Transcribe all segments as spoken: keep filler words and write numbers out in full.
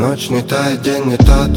Ночь не та, день не тот.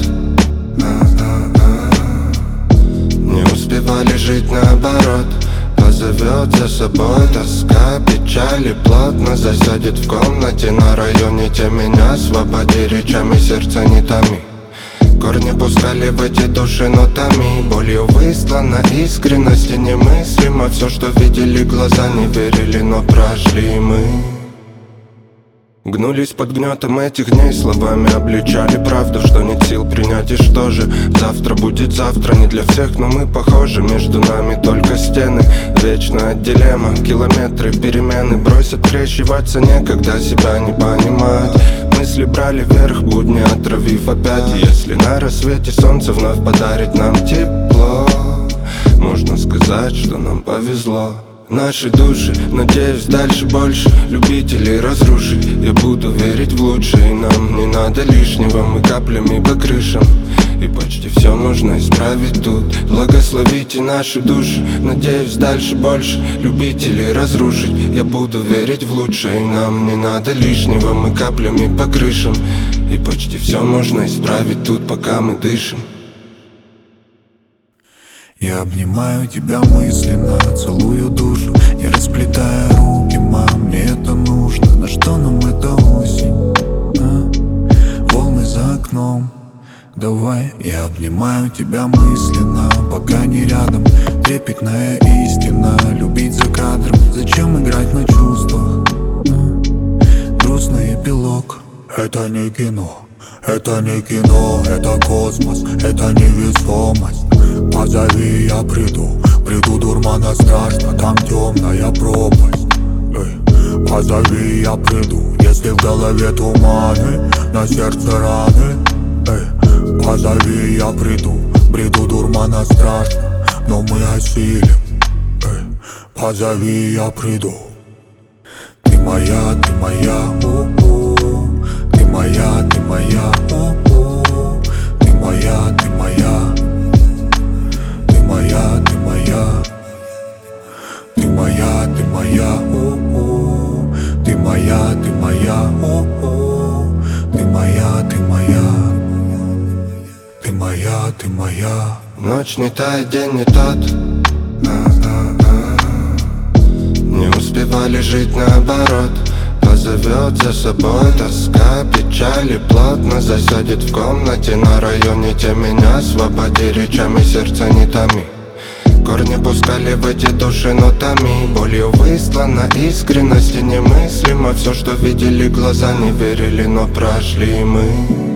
Не успевали жить наоборот. Позовет за собой тоска, печали плотно засядет в комнате на районе. Те меня освободи, речами сердца не томи. Корни пускали в эти души нотами. Болью выслана искренности немыслимо. Все, что видели глаза, не верили, но прошли мы. Гнулись под гнетом этих дней, словами обличали правду, что нет сил принять. И что же, завтра будет завтра, не для всех, но мы похожи. Между нами только стены, вечная дилемма. Километры, перемены, бросят крещиваться некогда, себя не понимать. Мысли брали вверх, будни отравив опять. И если на рассвете солнце вновь подарит нам тепло, можно сказать, что нам повезло. Наши души, надеюсь, дальше больше любителей разрушить. Я буду верить в лучшее, и нам не надо лишнего. Мы каплями по крышам, и почти все можно исправить тут. Благословите наши души, надеюсь, дальше больше любителей разрушить. Я буду верить в лучшее, и нам не надо лишнего. Мы каплями по крышам, и почти все можно исправить тут, пока мы дышим. Я обнимаю тебя мысленно, целую душу, не расплетая руки, мам, мне это нужно. На что нам эта осень, а? Волны за окном. Давай, я обнимаю тебя мысленно, пока не рядом. Трепетная истина, любить за кадром. Зачем играть на чувствах, а? Грустный эпилог. Это не кино, это не кино, это космос, это невесомость. Позови, я приду, приду, дурмана страшно, там темная пропасть. Эй, позови, я приду, если в голове туманы, на сердце раны. Эй, позови, я приду, приду, дурмана страшно, но мы осилим. Эй, позови, я приду. Ты моя, ты моя, у-у. Ты моя, ты моя, у-у. Ты моя, ты моя. Моя, ты моя, ты моя, ты моя, у-у. Ты моя, ты моя, у-у. Ты моя, ты моя, ты моя, ты моя. Ночь не та, день не тот. Не успевали жить наоборот. Позовет за собой тоска, печали плотно засядет в комнате на районе. Те меня освободи, речами сердца не томи. Корни пускали в эти души нотами. Болью выслана искренности немыслимо. Все, что видели глаза, не верили, но прошли мы.